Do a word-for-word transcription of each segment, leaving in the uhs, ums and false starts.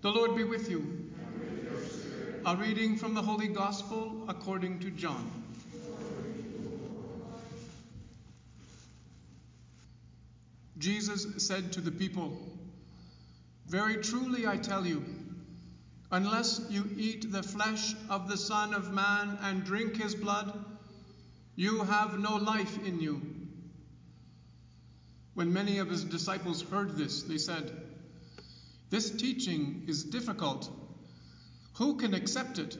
The Lord be with you. A reading from the Holy Gospel according to John. Jesus said to the people, "Very truly I tell you, unless you eat the flesh of the Son of Man and drink his blood, you have no life in you." When many of his disciples heard this, they said, "This teaching is difficult. Who can accept it?"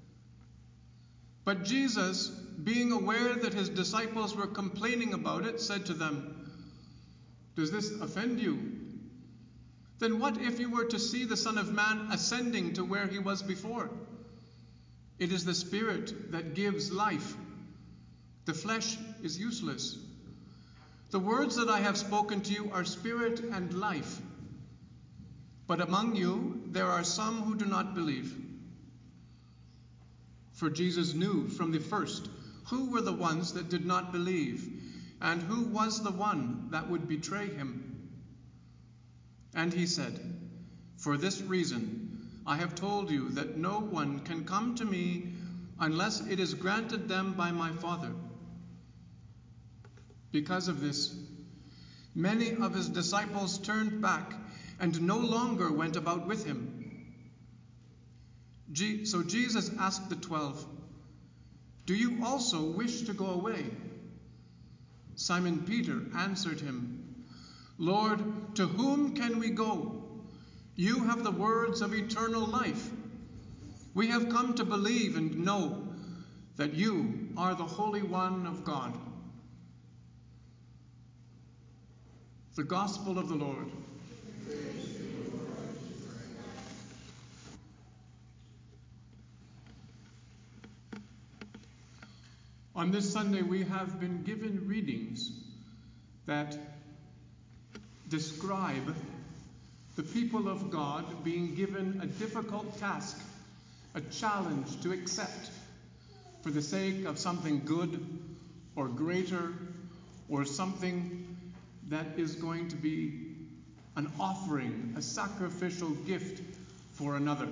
But Jesus, being aware that his disciples were complaining about it, said to them, "Does this offend you? Then what if you were to see the Son of Man ascending to where he was before? It is the Spirit that gives life. The flesh is useless. The words that I have spoken to you are spirit and life. But among you there are some who do not believe." For Jesus knew from the first who were the ones that did not believe, and who was the one that would betray him. And he said, "For this reason I have told you that no one can come to me unless it is granted them by my Father." Because of this, many of his disciples turned back and no longer went about with him. So Jesus asked the twelve, "Do you also wish to go away?" Simon Peter answered him, "Lord, to whom can we go? You have the words of eternal life. We have come to believe and know that you are the Holy One of God." The Gospel of the Lord. On this Sunday, we have been given readings that describe the people of God being given a difficult task, a challenge to accept for the sake of something good or greater, or something that is going to be an offering, a sacrificial gift for another.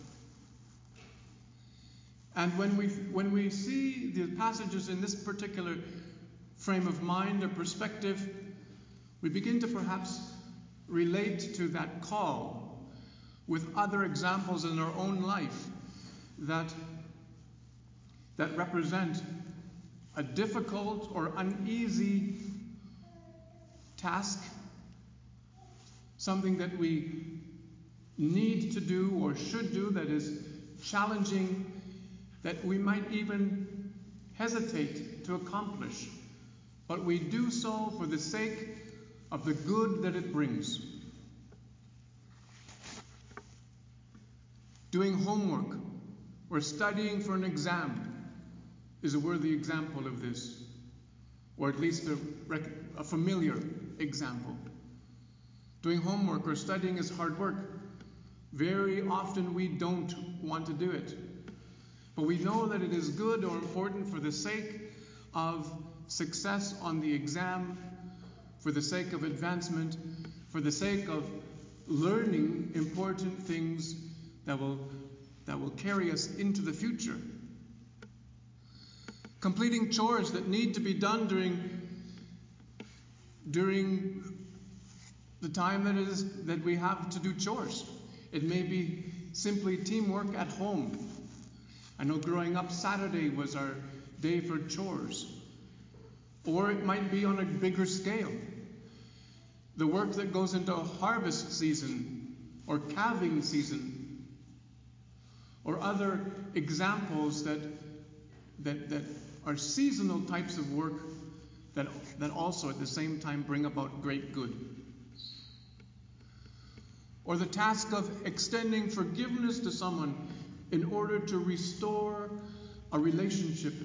And when we when we see the passages in this particular frame of mind or perspective, we begin to perhaps relate to that call with other examples in our own life that, that represent a difficult or uneasy task, something that we need to do or should do that is challenging, that we might even hesitate to accomplish, but we do so for the sake of the good that it brings. Doing homework or studying for an exam is a worthy example of this, or at least a, a familiar example. Doing homework or studying is hard work. Very often we don't want to do it. But we know that it is good or important for the sake of success on the exam, for the sake of advancement, for the sake of learning important things that will, that will carry us into the future. Completing chores that need to be done during, during the time that, it is, that we have to do chores. It may be simply teamwork at home. I know growing up, Saturday was our day for chores. Or it might be on a bigger scale. The work that goes into harvest season or calving season, or other examples that, that, that are seasonal types of work that, that also at the same time bring about great good. Or the task of extending forgiveness to someone in order to restore a relationship.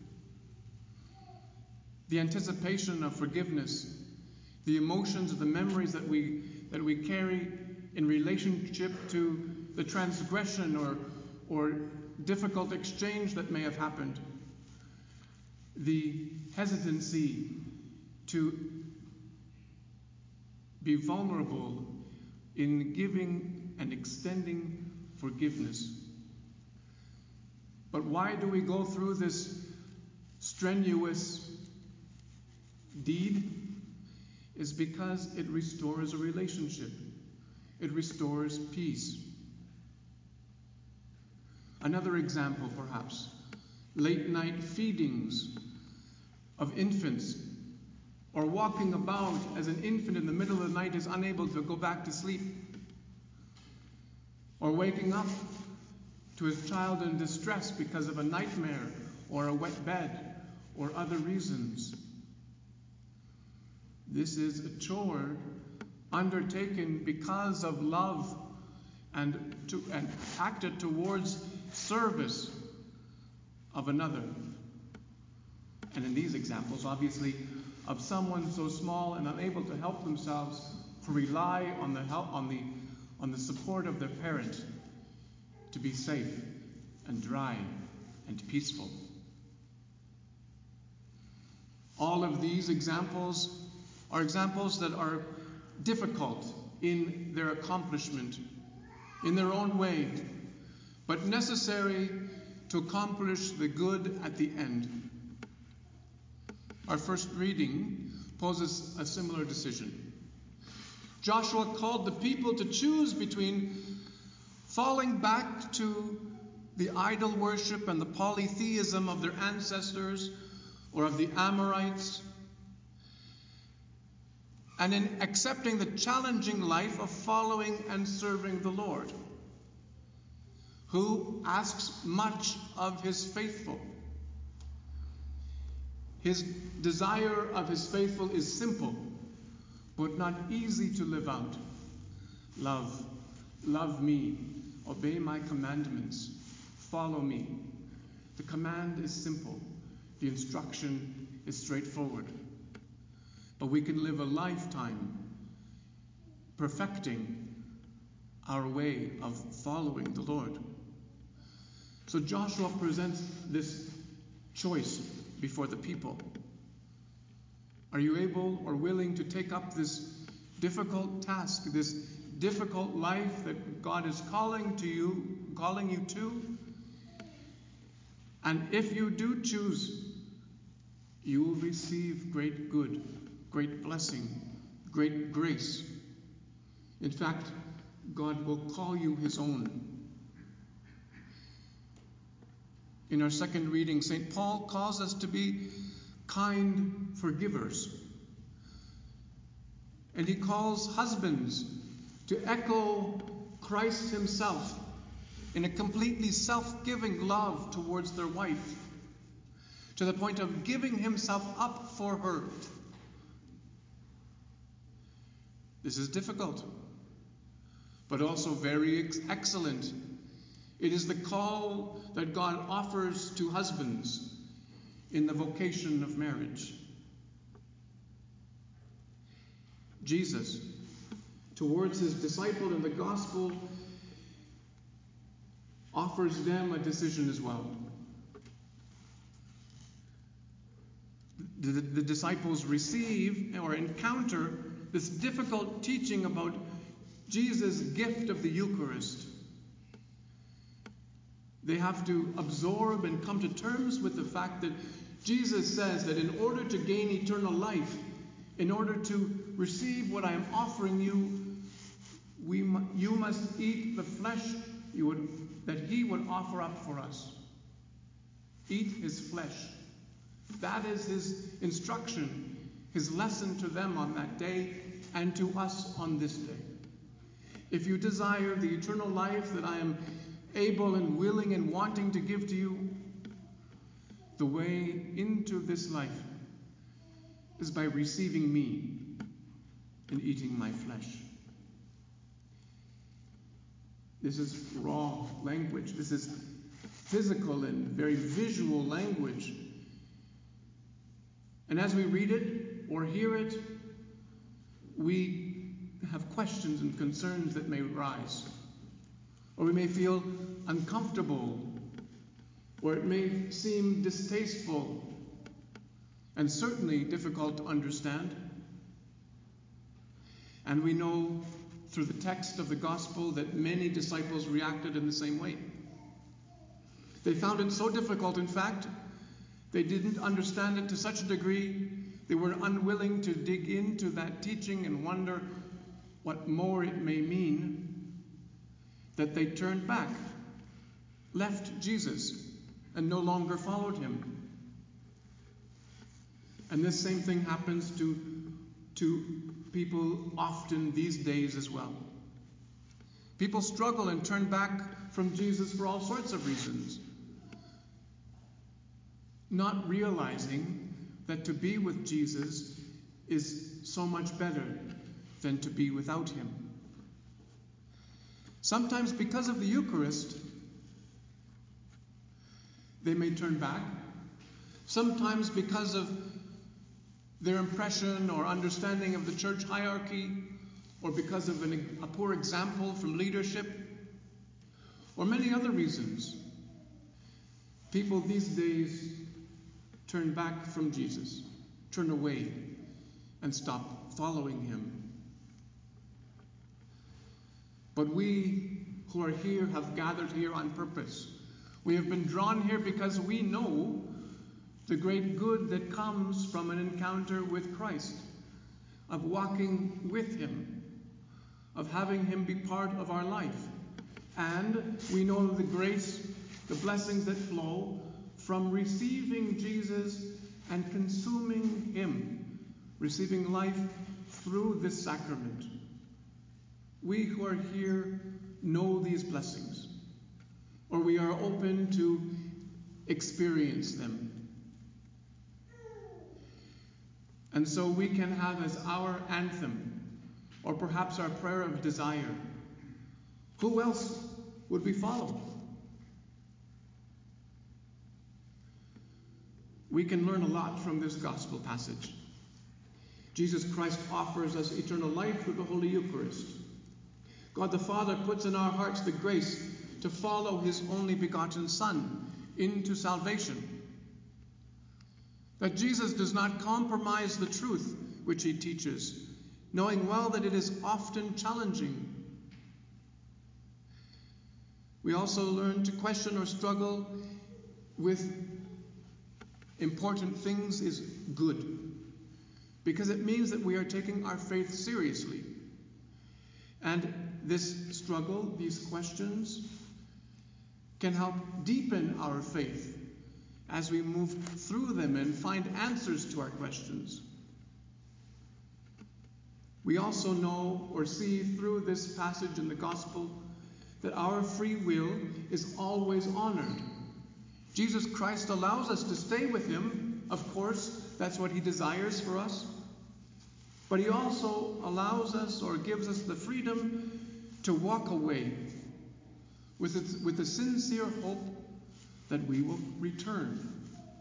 The anticipation of forgiveness, the emotions, the memories that we that we carry in relationship to the transgression or or difficult exchange that may have happened. The hesitancy to be vulnerable in giving and extending forgiveness. But why do we go through this strenuous deed? Is because it restores a relationship. It restores peace. Another example, perhaps, late night feedings of infants, or walking about as an infant in the middle of the night is unable to go back to sleep, or waking up to his child in distress because of a nightmare or a wet bed or other reasons. This is a chore undertaken because of love and, to, and acted towards service of another. And in these examples, obviously, of someone so small and unable to help themselves, who rely on the help, on the, on the support of their parent to be safe and dry and peaceful. All of these examples are examples that are difficult in their accomplishment, in their own way, but necessary to accomplish the good at the end. Our first reading poses a similar decision. Joshua called the people to choose between falling back to the idol worship and the polytheism of their ancestors or of the Amorites, and in accepting the challenging life of following and serving the Lord, who asks much of his faithful. His desire of his faithful is simple, but not easy to live out. Love, love me, obey my commandments, follow me. The command is simple, the instruction is straightforward. But we can live a lifetime perfecting our way of following the Lord. So Joshua presents this choice before the people. Are you able or willing to take up this difficult task, this difficult life that God is calling to you, calling you to? And if you do choose, you will receive great good, great blessing, great grace. In fact, God will call you his own. In our second reading, Saint Paul calls us to be kind forgivers. And he calls husbands to echo Christ himself in a completely self-giving love towards their wife, to the point of giving himself up for her. This is difficult, but also very ex- excellent. It is the call that God offers to husbands in the vocation of marriage. Jesus, towards his disciple in the gospel, offers them a decision as well. The, the, the disciples receive or encounter this difficult teaching about Jesus' gift of the Eucharist. They have to absorb and come to terms with the fact that Jesus says that in order to gain eternal life, in order to receive what I am offering you, we mu- you must eat the flesh you would, that he would offer up for us. Eat his flesh. That is his instruction, his lesson to them on that day and to us on this day. If you desire the eternal life that I am able and willing and wanting to give to you, the way into this life is by receiving me and eating my flesh. This is raw language. This is physical and very visual language. And as we read it or hear it, we have questions and concerns that may arise. Or we may feel uncomfortable, or it may seem distasteful, and certainly difficult to understand. And we know through the text of the gospel that many disciples reacted in the same way. They found it so difficult, in fact, they didn't understand it to such a degree, they were unwilling to dig into that teaching and wonder what more it may mean, that they turned back, left Jesus, and no longer followed him. And this same thing happens to, to people often these days as well. People struggle and turn back from Jesus for all sorts of reasons, not realizing that to be with Jesus is so much better than to be without him. Sometimes because of the Eucharist, they may turn back. Sometimes because of their impression or understanding of the church hierarchy, or because of an, a poor example from leadership, or many other reasons. People these days turn back from Jesus, turn away, and stop following him. But we who are here have gathered here on purpose. We have been drawn here because we know the great good that comes from an encounter with Christ, of walking with him, of having him be part of our life. And we know the grace, the blessings that flow from receiving Jesus and consuming him, receiving life through this sacrament. We who are here know these blessings, or we are open to experience them. And so we can have as our anthem, or perhaps our prayer of desire, who else would we follow? We can learn a lot from this gospel passage. Jesus Christ offers us eternal life through the Holy Eucharist. God the Father puts in our hearts the grace to follow his only begotten Son into salvation. That Jesus does not compromise the truth which he teaches, knowing well that it is often challenging. We also learn to question or struggle with important things is good, because it means that we are taking our faith seriously. And this struggle, these questions, can help deepen our faith as we move through them and find answers to our questions. We also know or see through this passage in the gospel that our free will is always honored. Jesus Christ allows us to stay with him. Of course, that's what he desires for us. But he also allows us or gives us the freedom to walk away with, it, with the sincere hope that we will return.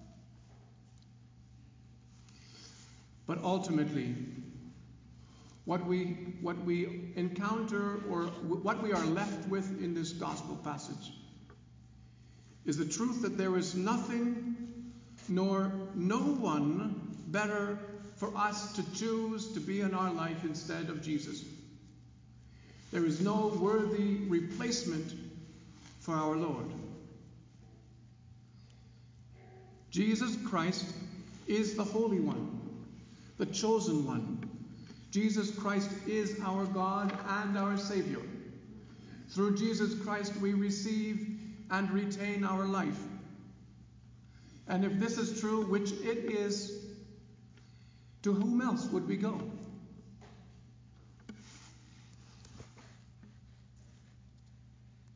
But ultimately, what we, what we encounter or what we are left with in this gospel passage is the truth that there is nothing nor no one better for us to choose to be in our life instead of Jesus. There is no worthy replacement for our Lord. Jesus Christ is the Holy One, the chosen one. Jesus Christ is our God and our Savior. Through Jesus Christ we receive and retain our life. And if this is true, which it is, to whom else would we go?